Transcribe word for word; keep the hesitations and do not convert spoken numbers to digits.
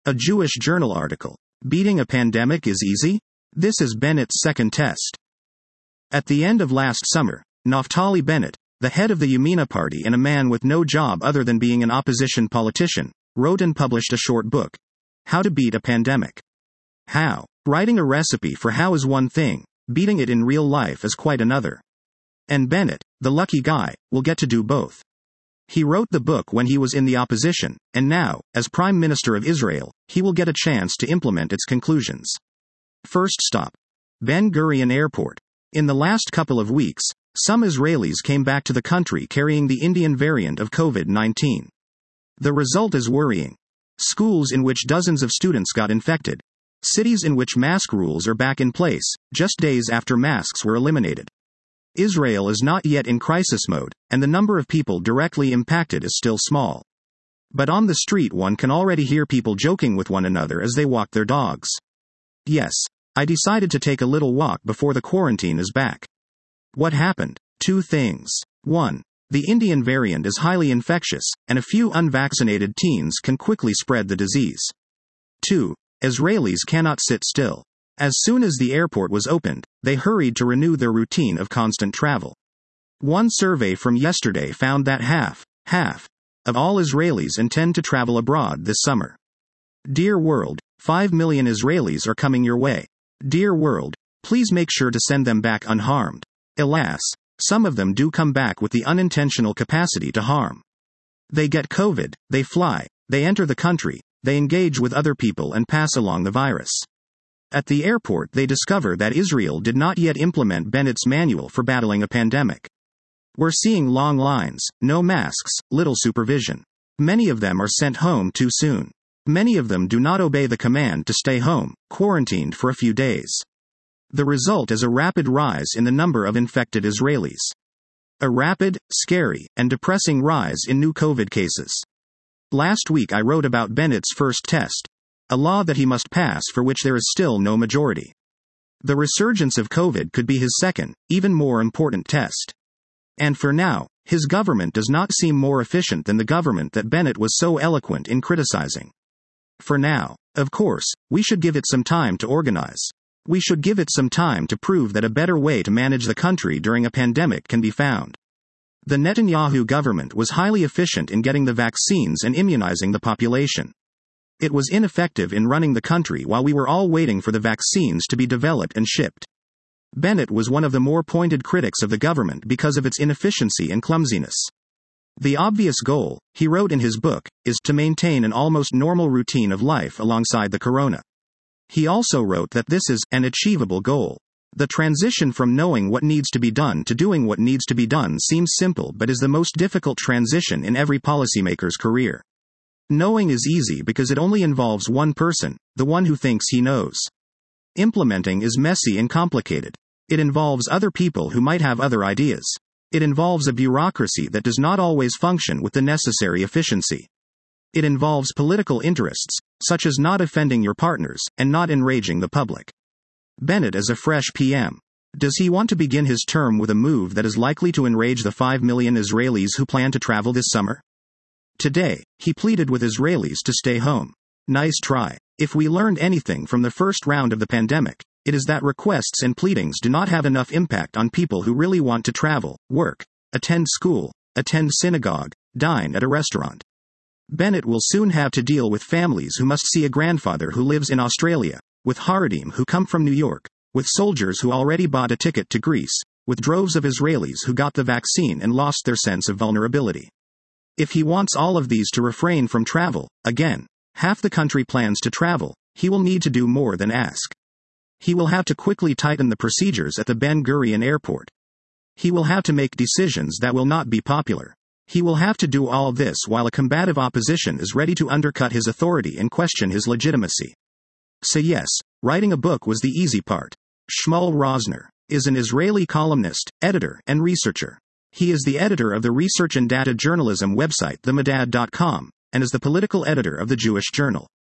A Jewish Journal article. Beating a pandemic is easy? This is Bennett's second test. At the end of last summer, Naftali Bennett, the head of the Yamina party and a man with no job other than being an opposition politician, wrote and published a short book. How to Beat a Pandemic. How? Writing a recipe for how is one thing, beating it in real life is quite another. And Bennett, the lucky guy, will get to do both. He wrote the book when he was in the opposition, and now, as Prime Minister of Israel, he will get a chance to implement its conclusions. First stop. Ben Gurion Airport. In the last couple of weeks, some Israelis came back to the country carrying the Indian variant of COVID nineteen. The result is worrying. Schools in which dozens of students got infected. Cities in which mask rules are back in place, just days after masks were eliminated. Israel is not yet in crisis mode, and the number of people directly impacted is still small. But on the street one can already hear people joking with one another as they walk their dogs. Yes, I decided to take a little walk before the quarantine is back. What happened? Two things. One, the Indian variant is highly infectious, and a few unvaccinated teens can quickly spread the disease. Two, Israelis cannot sit still. As soon as the airport was opened, they hurried to renew their routine of constant travel. One survey from yesterday found that half, half, of all Israelis intend to travel abroad this summer. Dear world, five million Israelis are coming your way. Dear world, please make sure to send them back unharmed. Alas, some of them do come back with the unintentional capacity to harm. They get COVID, they fly, they enter the country, they engage with other people and pass along the virus. At the airport they discover that Israel did not yet implement Bennett's manual for battling a pandemic. We're seeing long lines, no masks, little supervision. Many of them are sent home too soon. Many of them do not obey the command to stay home, quarantined for a few days. The result is a rapid rise in the number of infected Israelis. A rapid, scary, and depressing rise in new COVID cases. Last week I wrote about Bennett's first test. A law that he must pass for which there is still no majority. The resurgence of COVID could be his second, even more important test. And for now, his government does not seem more efficient than the government that Bennett was so eloquent in criticizing. For now, of course, we should give it some time to organize. We should give it some time to prove that a better way to manage the country during a pandemic can be found. The Netanyahu government was highly efficient in getting the vaccines and immunizing the population. It was ineffective in running the country while we were all waiting for the vaccines to be developed and shipped. Bennett was one of the more pointed critics of the government because of its inefficiency and clumsiness. The obvious goal, he wrote in his book, is to maintain an almost normal routine of life alongside the corona. He also wrote that this is an achievable goal. The transition from knowing what needs to be done to doing what needs to be done seems simple but is the most difficult transition in every policymaker's career. Knowing is easy because it only involves one person, the one who thinks he knows. Implementing is messy and complicated. It involves other people who might have other ideas. It involves a bureaucracy that does not always function with the necessary efficiency. It involves political interests, such as not offending your partners, and not enraging the public. Bennett is a fresh P M. Does he want to begin his term with a move that is likely to enrage the five million Israelis who plan to travel this summer? Today, he pleaded with Israelis to stay home. Nice try. If we learned anything from the first round of the pandemic, it is that requests and pleadings do not have enough impact on people who really want to travel, work, attend school, attend synagogue, dine at a restaurant. Bennett will soon have to deal with families who must see a grandfather who lives in Australia, with Haredim who come from New York, with soldiers who already bought a ticket to Greece, with droves of Israelis who got the vaccine and lost their sense of vulnerability. If he wants all of these to refrain from travel, again, half the country plans to travel, he will need to do more than ask. He will have to quickly tighten the procedures at the Ben Gurion Airport. He will have to make decisions that will not be popular. He will have to do all this while a combative opposition is ready to undercut his authority and question his legitimacy. So yes, writing a book was the easy part. Shmuel Rosner is an Israeli columnist, editor, and researcher. He is the editor of the research and data journalism website the madad dot com, and is the political editor of the Jewish Journal.